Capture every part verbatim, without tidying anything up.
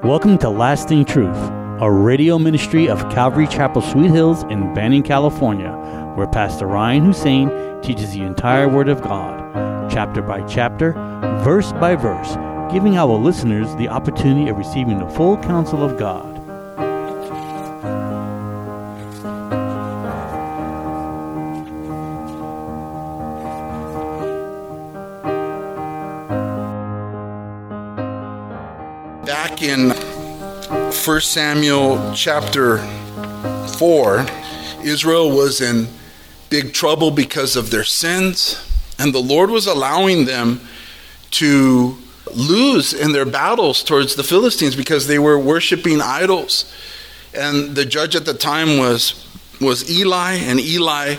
Welcome to Lasting Truth, a radio ministry of Calvary Chapel Sweet Hills in Banning, California, where Pastor Ryan Hussein teaches the entire Word of God, chapter by chapter, verse by verse, giving our listeners the opportunity of receiving the full counsel of God. Back in First Samuel chapter four, Israel was in big trouble because of their sins, and the Lord was allowing them to lose in their battles towards the Philistines because they were worshiping idols. And the judge at the time was, was Eli, and Eli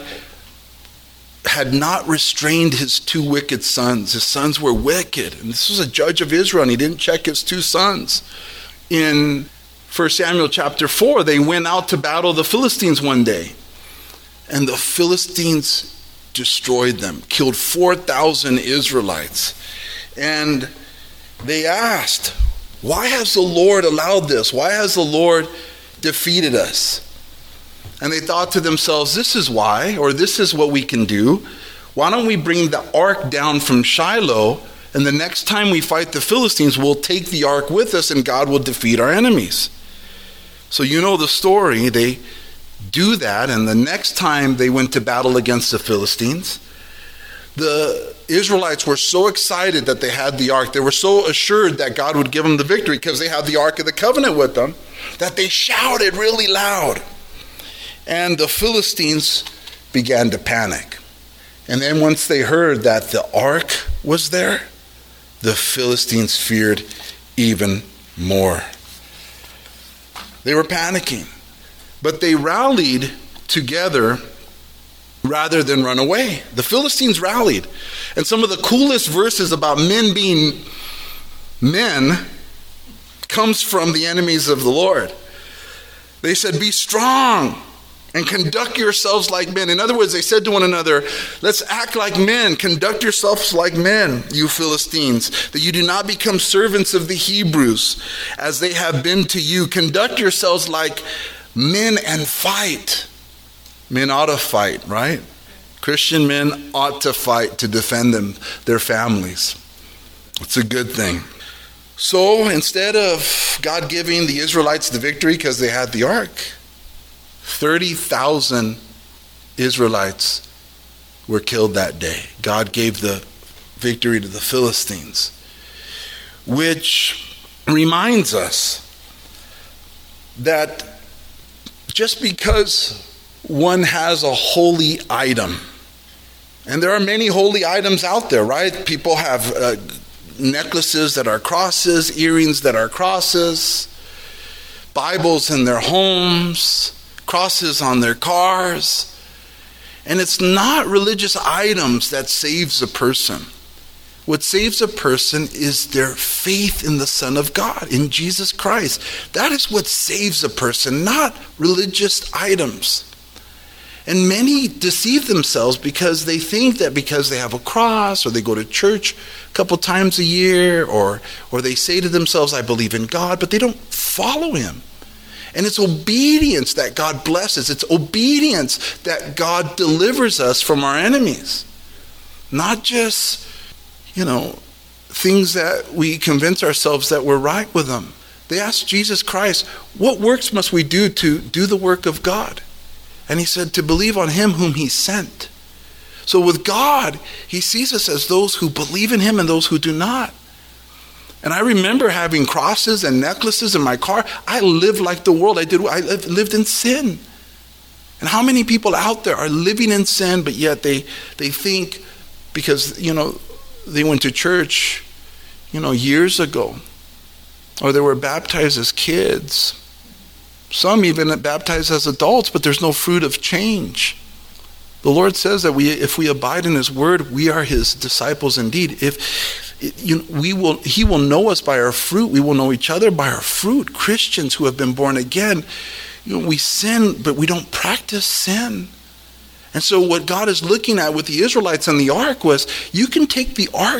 had not restrained his two wicked sons. His sons were wicked. And this was a judge of Israel, and he didn't check his two sons. In First Samuel chapter four, they went out to battle the Philistines one day. And the Philistines destroyed them, killed four thousand Israelites. And they asked, why has the Lord allowed this? Why has the Lord defeated us? And they thought to themselves, this is why, or this is what we can do. Why don't we bring the ark down from Shiloh, and the next time we fight the Philistines, we'll take the ark with us and God will defeat our enemies. So you know the story. They do that, and the next time they went to battle against the Philistines, the Israelites were so excited that they had the ark. They were so assured that God would give them the victory because they had the Ark of the Covenant with them, that they shouted really loud. And the Philistines began to panic. And then once they heard that the ark was there, the Philistines feared even more. They were panicking. But they rallied together rather than run away. The Philistines rallied. And some of the coolest verses about men being men comes from the enemies of the Lord. They said, be strong and conduct yourselves like men. In other words, they said to one another, let's act like men. Conduct yourselves like men, you Philistines, that you do not become servants of the Hebrews as they have been to you. Conduct yourselves like men and fight. Men ought to fight, right? Christian men ought to fight to defend them, their families. It's a good thing. So instead of God giving the Israelites the victory because they had the ark, thirty thousand Israelites were killed that day. God gave the victory to the Philistines, which reminds us that just because one has a holy item, and there are many holy items out there, right? People have uh, necklaces that are crosses, earrings that are crosses, Bibles in their homes, crosses on their cars. And it's not religious items that saves a person. What saves a person is their faith in the Son of God, in Jesus Christ. That is what saves a person, not religious items. And many deceive themselves because they think that because they have a cross, or they go to church a couple times a year, or or they say to themselves, I believe in God, but they don't follow him. And it's obedience that God blesses. It's obedience that God delivers us from our enemies. Not just, you know, things that we convince ourselves that we're right with them. They asked Jesus Christ, what works must we do to do the work of God? And he said, to believe on him whom he sent. So with God, he sees us as those who believe in him and those who do not. And I remember having crosses and necklaces in my car. I lived like the world. I did. I lived in sin. And how many people out there are living in sin, but yet they they think because, you know, they went to church, you know, years ago, or they were baptized as kids. Some even baptized as adults, but there's no fruit of change. The Lord says that we, if we abide in his word, we are his disciples indeed. If you know, we will, he will know us by our fruit. We will know each other by our fruit. Christians who have been born again, you know, we sin, but we don't practice sin. And so what God is looking at with the Israelites on the ark was, you can take the ark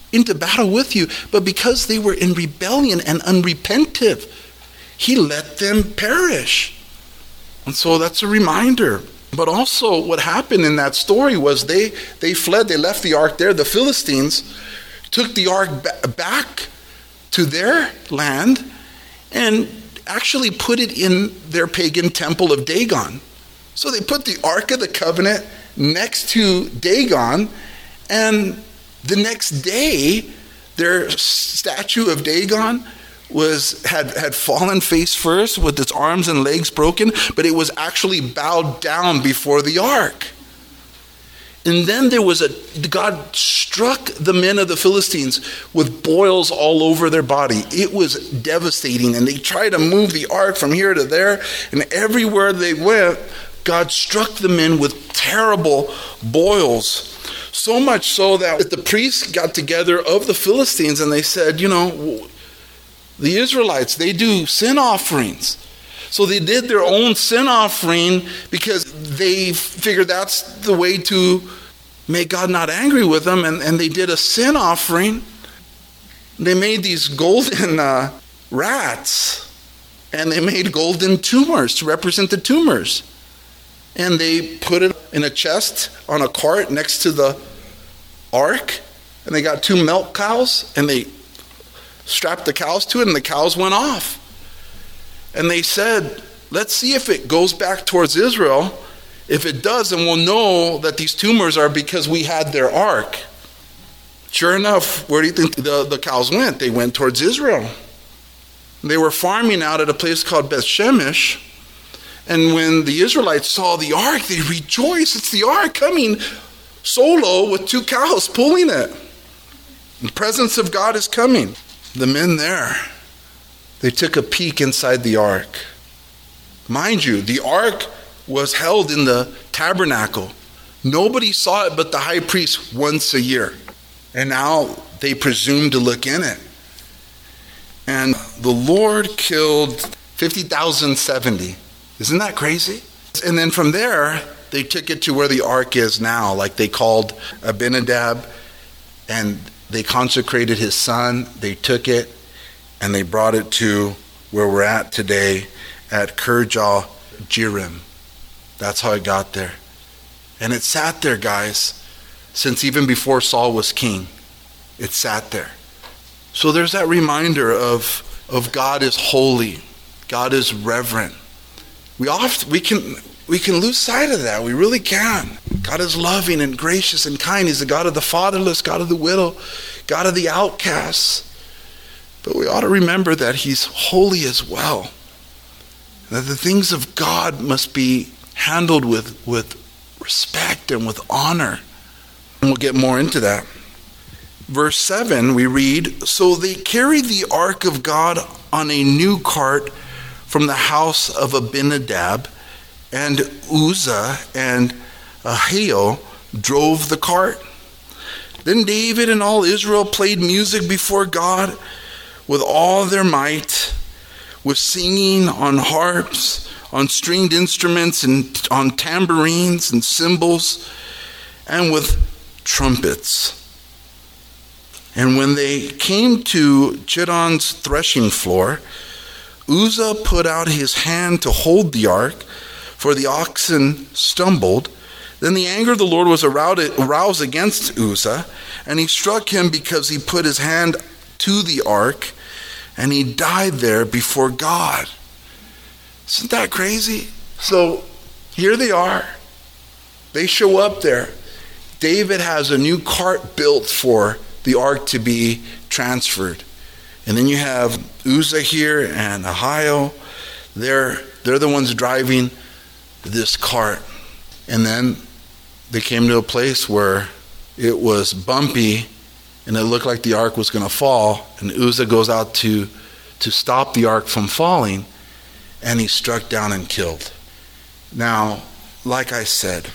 into battle with you, but because they were in rebellion and unrepentive, he let them perish. And so that's a reminder. But also what happened in that story was they, they fled, they left the ark there. The Philistines took the ark ba- back to their land and actually put it in their pagan temple of Dagon. So they put the Ark of the Covenant next to Dagon, and the next day their statue of Dagon was had, had fallen face first with its arms and legs broken, but it was actually bowed down before the ark. And then there was a, God struck the men of the Philistines with boils all over their body. It was devastating. And they tried to move the ark from here to there. And everywhere they went, God struck the men with terrible boils. So much so that the priests got together of the Philistines and they said, you know, the Israelites, they do sin offerings. So they did their own sin offering because they figured that's the way to make God not angry with them. And, and they did a sin offering. They made these golden uh, rats, and they made golden tumors to represent the tumors. And they put it in a chest on a cart next to the ark. And they got two milk cows, and they strapped the cows to it, and the cows went off. And they said, let's see if it goes back towards Israel. If it does, then we'll know that these tumors are because we had their ark. Sure enough, where do you think the, the cows went? They went towards Israel. They were farming out at a place called Beth Shemesh. And when the Israelites saw the ark, they rejoiced. It's the ark coming solo with two cows pulling it. The presence of God is coming. The men there, they took a peek inside the ark. Mind you, the ark was held in the tabernacle. Nobody saw it but the high priest once a year. And now they presumed to look in it. And the Lord killed fifty thousand seventy. Isn't that crazy? And then from there, they took it to where the ark is now. Like they called Abinadab and they consecrated his son. They took it and they brought it to where we're at today at Kirjath Jearim. That's how it got there. And it sat there, guys, since even before Saul was king. It sat there. So there's that reminder of, of God is holy. God is reverent. We often we can we can lose sight of that. We really can. God is loving and gracious and kind. He's the God of the fatherless, God of the widow, God of the outcasts. But we ought to remember that he's holy as well. That the things of God must be handled with, with respect and with honor. And we'll get more into that. Verse seven, we read, so they carried the ark of God on a new cart from the house of Abinadab, and Uzzah and Ahio drove the cart. Then David and all Israel played music before God with all their might, with singing on harps, on stringed instruments, and on tambourines and cymbals, and with trumpets. And when they came to Chidon's threshing floor, Uzzah put out his hand to hold the ark, for the oxen stumbled. Then the anger of the Lord was aroused against Uzzah, and he struck him because he put his hand to the ark, and he died there before God. Isn't that crazy? So here they are. They show up there. David has a new cart built for the ark to be transferred. And then you have Uzzah here and Ahio. They're, they're the ones driving this cart. And then they came to a place where it was bumpy and it looked like the ark was going to fall. And Uzzah goes out to, to stop the ark from falling, and he's struck down and killed. Now, like I said,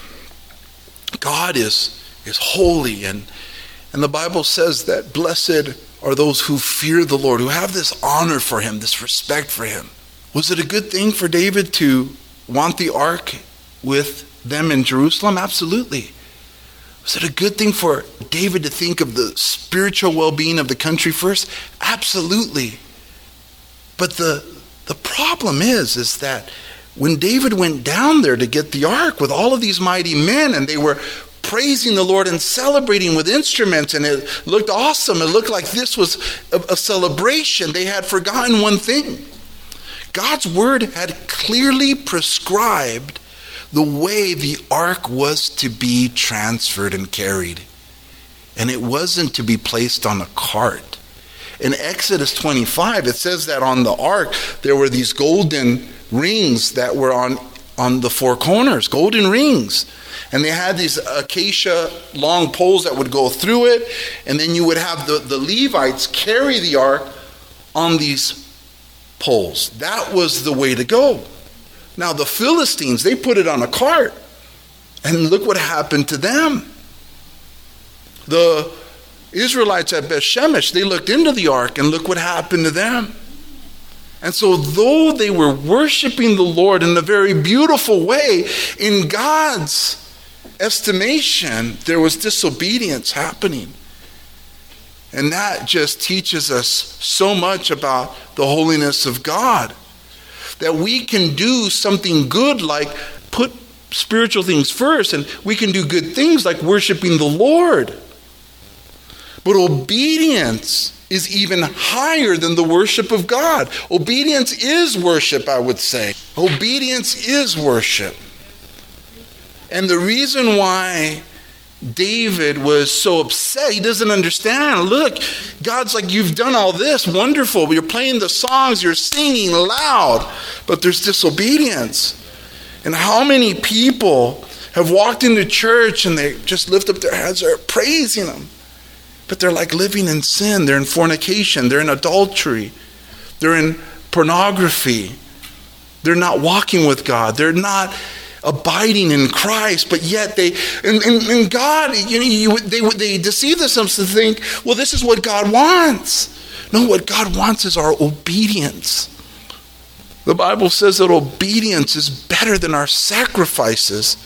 God is, is holy, and, and the Bible says that blessed are those who fear the Lord, who have this honor for him, this respect for him. Was it a good thing for David to want the ark with them in Jerusalem? Absolutely. Was it a good thing for David to think of the spiritual well-being of the country first? Absolutely. But the the problem is, is that when David went down there to get the ark with all of these mighty men, and they were praising the Lord and celebrating with instruments, and it looked awesome. It looked like this was a, a celebration. They had forgotten one thing. God's word had clearly prescribed the way the ark was to be transferred and carried. And it wasn't to be placed on a cart. In Exodus twenty-five, it says that on the ark there were these golden rings that were on, on the four corners, golden rings. And they had these acacia long poles that would go through it. And then you would have the, the Levites carry the ark on these poles. That was the way to go. Now the Philistines, they put it on a cart. And look what happened to them. The Israelites at Beth Shemesh, they looked into the ark, and look what happened to them. And so though they were worshiping the Lord in a very beautiful way, in God's estimation, there was disobedience happening. And that just teaches us so much about the holiness of God. That we can do something good like put spiritual things first, and we can do good things like worshiping the Lord. But obedience is even higher than the worship of God. Obedience is worship, I would say. Obedience is worship. And the reason why David was so upset, he doesn't understand. Look, God's like, you've done all this, wonderful. You're playing the songs, you're singing loud, but there's disobedience. And how many people have walked into church and they just lift up their hands, they're praising Him. But they're like living in sin. They're in fornication. They're in adultery. They're in pornography. They're not walking with God. They're not abiding in Christ. But yet they, and, and, and God, you know, you, they, they deceive themselves to think, well, this is what God wants. No, what God wants is our obedience. The Bible says that obedience is better than our sacrifices.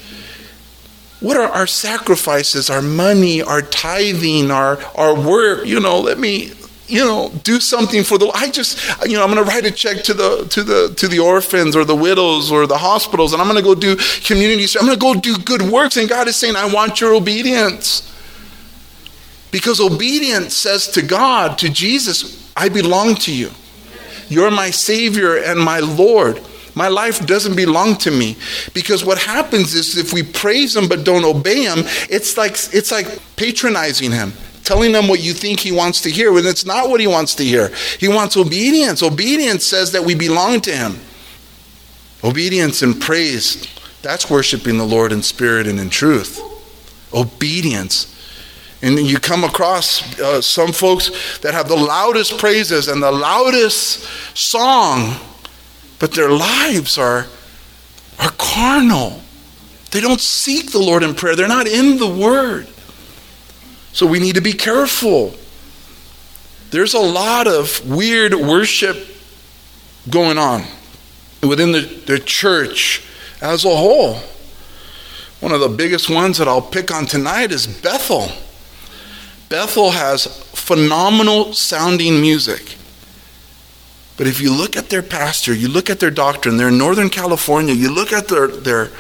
What are our sacrifices? Our money, our tithing, our, our work. You know, let me, you know, do something for the, I just, you know, I'm going to write a check to the, to the, to the orphans or the widows or the hospitals, and I'm going to go do community, I'm going to go do good works. And God is saying, I want your obedience. Because obedience says to God, to Jesus, I belong to you. You're my Savior and my Lord. My life doesn't belong to me. Because what happens is if we praise Him but don't obey Him, it's like it's like patronizing Him, telling Him what you think He wants to hear when it's not what He wants to hear. He wants obedience. Obedience says that we belong to Him. Obedience and praise, that's worshiping the Lord in spirit and in truth. Obedience. And then you come across uh, some folks that have the loudest praises and the loudest song, but their lives are, are carnal. They don't seek the Lord in prayer. They're not in the Word. So we need to be careful. There's a lot of weird worship going on within the, the church as a whole. One of the biggest ones that I'll pick on tonight is Bethel. Bethel has phenomenal sounding music. But if you look at their pastor, you look at their doctrine, they're in Northern California, you look at their, their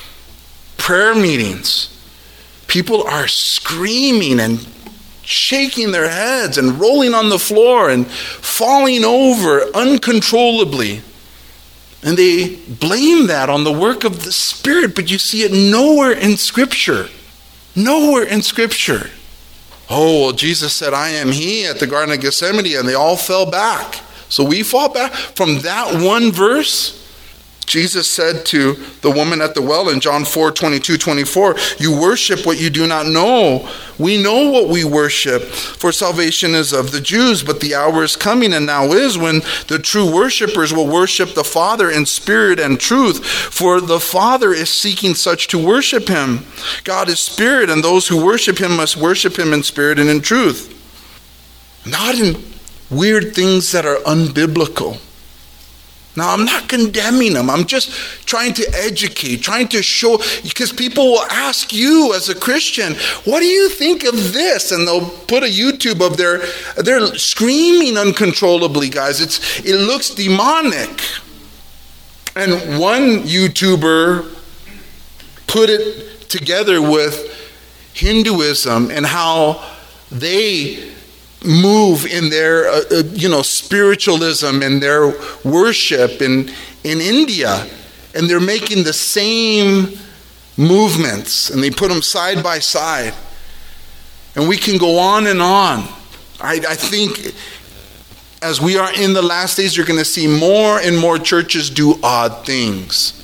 prayer meetings, people are screaming and shaking their heads and rolling on the floor and falling over uncontrollably. And they blame that on the work of the Spirit, but you see it nowhere in Scripture. Nowhere in Scripture. Oh, well, Jesus said, I am He at the Garden of Gethsemane, and they all fell back. So we fall back from that one verse. Jesus said to the woman at the well in John four, twenty-two, twenty-four, you worship what you do not know. We know what we worship, for salvation is of the Jews, but the hour is coming and now is when the true worshipers will worship the Father in spirit and truth, for the Father is seeking such to worship Him. God is spirit, and those who worship Him must worship Him in spirit and in truth. Not in weird things that are unbiblical. Now, I'm not condemning them. I'm just trying to educate, trying to show, because people will ask you as a Christian, what do you think of this? And they'll put a YouTube of their, they're screaming uncontrollably, guys. It's, it looks demonic. And one YouTuber put it together with Hinduism and how they move in their, uh, uh, you know, spiritualism and their worship in, in India. And they're making the same movements, and they put them side by side. And we can go on and on. I, I think as we are in the last days, you're going to see more and more churches do odd things.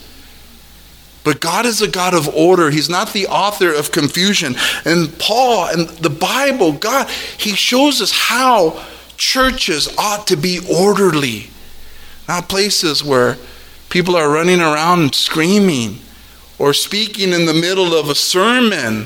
But God is a God of order. He's not the author of confusion. And Paul and the Bible, God, he shows us how churches ought to be orderly. Not places where people are running around screaming or speaking in the middle of a sermon.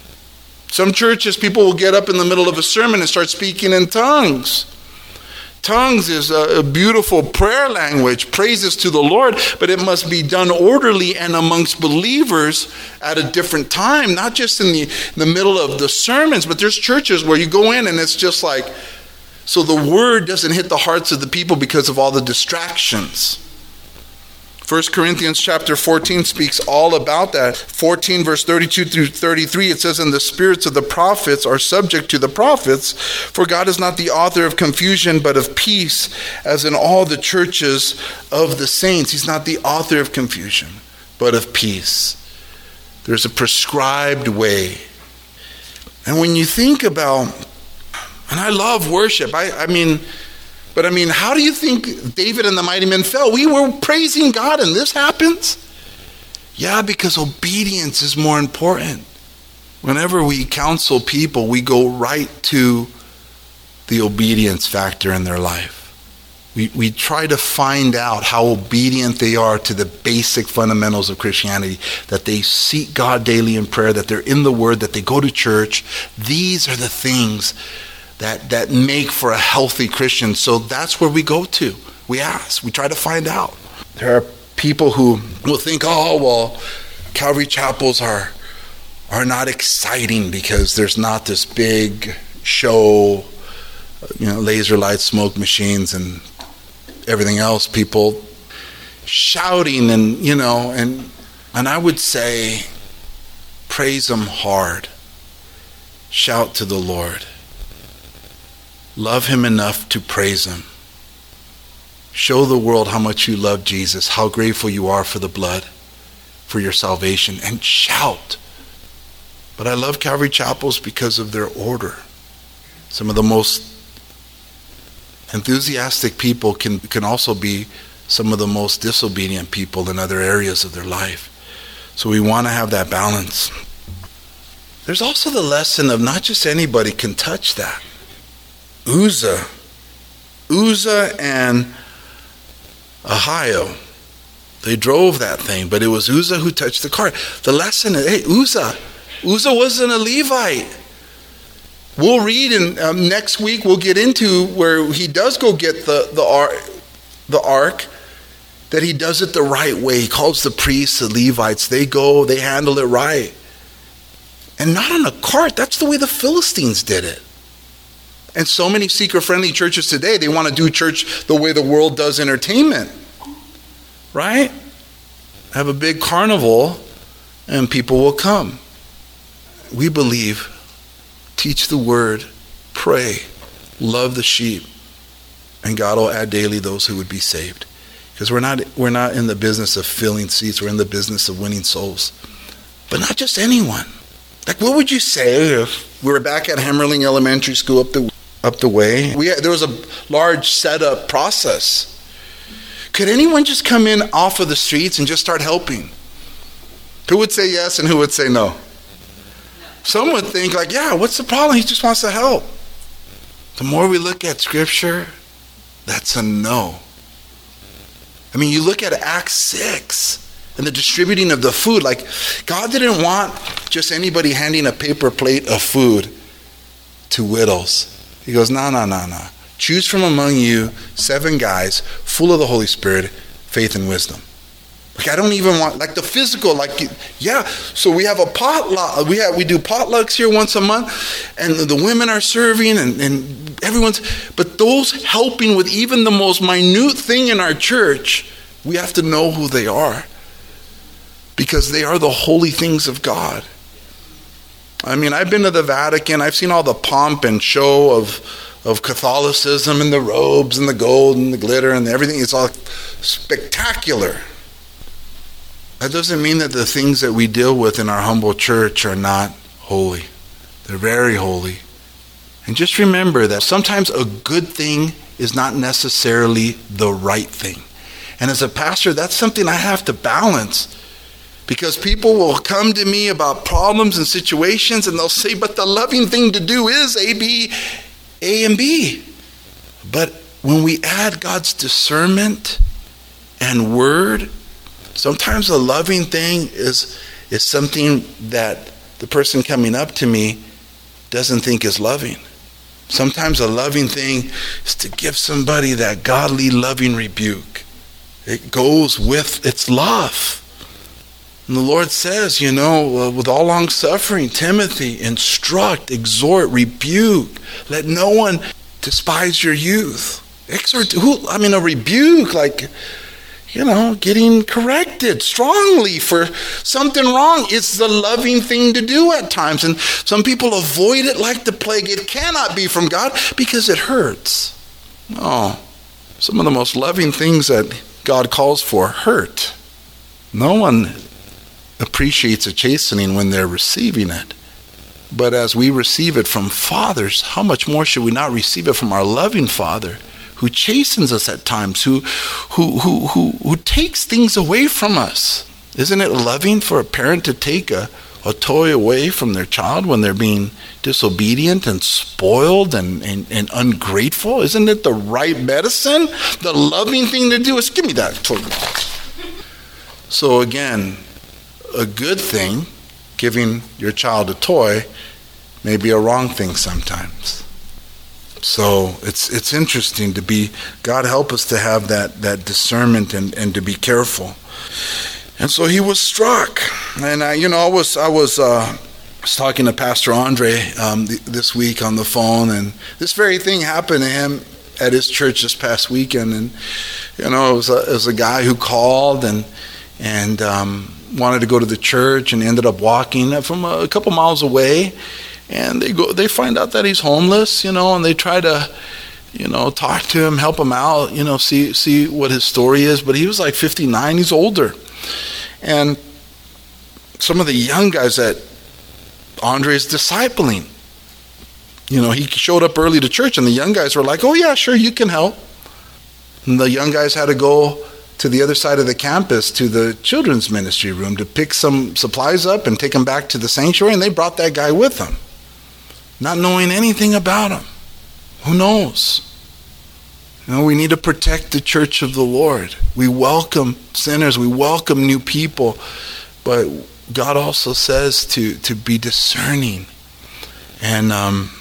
Some churches, people will get up in the middle of a sermon and start speaking in tongues. Tongues is a beautiful prayer language, praises to the Lord, but it must be done orderly and amongst believers at a different time, not just in the, in the middle of the sermons, but there's churches where you go in and it's just like, so the word doesn't hit the hearts of the people because of all the distractions. First Corinthians chapter fourteen speaks all about that. fourteen verse thirty-two through thirty-three, it says, and the spirits of the prophets are subject to the prophets, for God is not the author of confusion, but of peace, as in all the churches of the saints. He's not the author of confusion, but of peace. There's a prescribed way. And when you think about, and I love worship, I, I mean, But I mean, how do you think David and the mighty men fell? We were praising God and this happens? Yeah, because obedience is more important. Whenever we counsel people, we go right to the obedience factor in their life. We, we try to find out how obedient they are to the basic fundamentals of Christianity, that they seek God daily in prayer, that they're in the Word, that they go to church. These are the things that that make for a healthy Christian. So that's where we go to. We ask. We try to find out. There are people who will think, oh, well, Calvary chapels are are not exciting because there's not this big show, you know, laser lights, smoke machines, and everything else. People shouting and, you know, and and I would say, praise Him hard. Shout to the Lord. Love Him enough to praise Him. Show the world how much you love Jesus, how grateful you are for the blood, for your salvation, and shout. But I love Calvary chapels because of their order. Some of the most enthusiastic people can, can also be some of the most disobedient people in other areas of their life. So we want to have that balance. There's also the lesson of not just anybody can touch that. Uzzah, Uzzah and Ahio, they drove that thing, but it was Uzzah who touched the cart. The lesson is, hey, Uzzah, Uzzah wasn't a Levite. We'll read, and um, next week we'll get into where he does go get the the ark, the ark, that he does it the right way. He calls the priests, the Levites. They go, they handle it right, and not on a cart. That's the way the Philistines did it. And so many seeker-friendly churches today, they want to do church the way the world does entertainment. Right? Have a big carnival and people will come. We believe, teach the word, pray, love the sheep, and God will add daily those who would be saved. Because we're not, we're not in the business of filling seats, we're in the business of winning souls. But not just anyone. Like, what would you say if we were back at Hemmerling Elementary School up the up the way? We had, there was a large setup process. Could anyone just come in off of the streets and just start helping? Who would say yes and who would say no? Some would think like, yeah, what's the problem? He just wants to help. The more we look at Scripture, that's a no. I mean, you look at Acts six and the distributing of the food. Like, God didn't want just anybody handing a paper plate of food to widows. He goes, no, no, no, no. Choose from among you seven guys full of the Holy Spirit. faith and wisdom. Like I don't even want, like the physical, like, yeah, so we have a potluck, we have, we do potlucks here once a month, and the women are serving, and, and everyone's, but those helping with even the most minute thing in our church, we have to know who they are, because they are the holy things of God. I mean, I've been to the Vatican, I've seen all the pomp and show of of Catholicism and the robes and the gold and the glitter and everything. It's all spectacular. That doesn't mean that the things that we deal with in our humble church are not holy. They're very holy. And just remember that sometimes a good thing is not necessarily the right thing. And as a pastor, that's something I have to balance. Because people will come to me about problems and situations and they'll say, but the loving thing to do is A, B, A and B. But when we add God's discernment and word, sometimes a loving thing is, is something that the person coming up to me doesn't think is loving. Sometimes a loving thing is to give somebody that godly, loving rebuke. It goes with its love. And the Lord says, you know, uh, with all long suffering, Timothy, instruct, exhort, rebuke. Let no one despise your youth. Exhort, who, I mean, a rebuke, like, you know, getting corrected strongly for something wrong. It's the loving thing to do at times. And some people avoid it like the plague. It cannot be from God because it hurts. No, some of the most loving things that God calls for hurt. No one appreciates a chastening when they're receiving it. But as we receive it from fathers, how much more should we not receive it from our loving Father, who chastens us at times, who who who who, who takes things away from us? Isn't it loving for a parent to take a, a toy away from their child when they're being disobedient and spoiled and, and, and ungrateful? Isn't it the right medicine? The loving thing to do is give me that toy. So again, a good thing, giving your child a toy, may be a wrong thing sometimes. So it's it's interesting to be, God help us to have that, that discernment and, and to be careful. And so he was struck. And I, you know, I was I was uh, was talking to Pastor Andre um, th- this week on the phone, and this very thing happened to him at his church this past weekend. And you know, it was a, it was a guy who called and and um, wanted to go to the church and ended up walking from a, a couple miles away. And they go, they find out that he's homeless, you know, and they try to, you know, talk to him, help him out, you know, see see what his story is. But he was like fifty-nine, he's older. And some of the young guys that Andre's discipling, you know, he showed up early to church and the young guys were like, oh yeah, sure, you can help. And the young guys had to go to the other side of the campus to the children's ministry room to pick some supplies up and take them back to the sanctuary, and they brought that guy with them, not knowing anything about him. Who knows? You know, we need to protect the church of the Lord. We welcome sinners, we welcome new people, but God also says to, to be discerning. And um,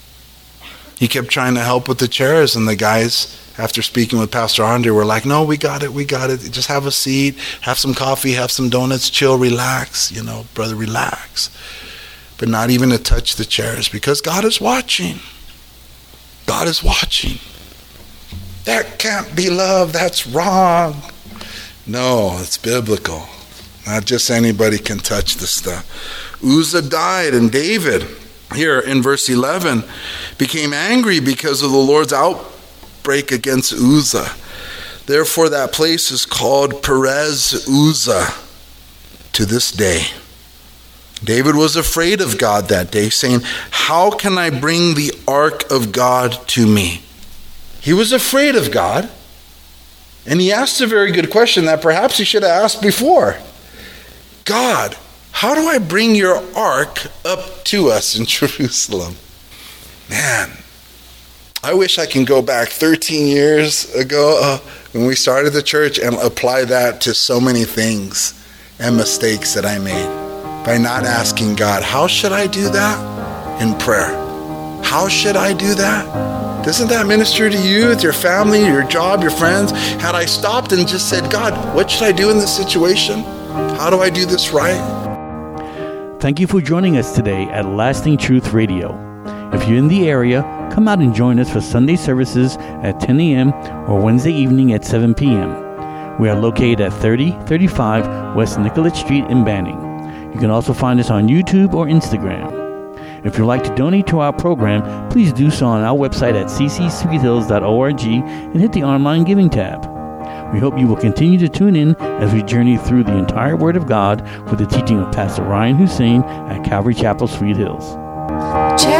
he kept trying to help with the chairs, and the guys, after speaking with Pastor Andre, were like, no, we got it, we got it. Just have a seat, have some coffee, have some donuts, chill, relax. You know, brother, relax. But not even to touch the chairs, because God is watching. God is watching. That can't be love, that's wrong. No, it's biblical. Not just anybody can touch the stuff. Uzzah died, and David, here in verse eleven, became angry because of the Lord's outbreak against Uzzah. Therefore that place is called Perez Uzzah to this day. David was afraid of God that day, saying, how can I bring the ark of God to me? He was afraid of God, and he asked a very good question that perhaps he should have asked before. God, how do I bring your ark up to us in Jerusalem? Man, I wish I can go back thirteen years ago uh, when we started the church and apply that to so many things and mistakes that I made by not asking God, how should I do that? In prayer. How should I do that? Doesn't that minister to you, to your family, your job, your friends? Had I stopped and just said, God, what should I do in this situation? How do I do this right? Thank you for joining us today at Lasting Truth Radio. If you're in the area, come out and join us for Sunday services at ten a.m. or Wednesday evening at seven p.m. We are located at thirty thirty-five West Nicollet Street in Banning. You can also find us on YouTube or Instagram. If you'd like to donate to our program, please do so on our website at c c sweet hills dot org and hit the online giving tab. We hope you will continue to tune in as we journey through the entire Word of God with the teaching of Pastor Ryan Hussein at Calvary Chapel, Sweet Hills. Check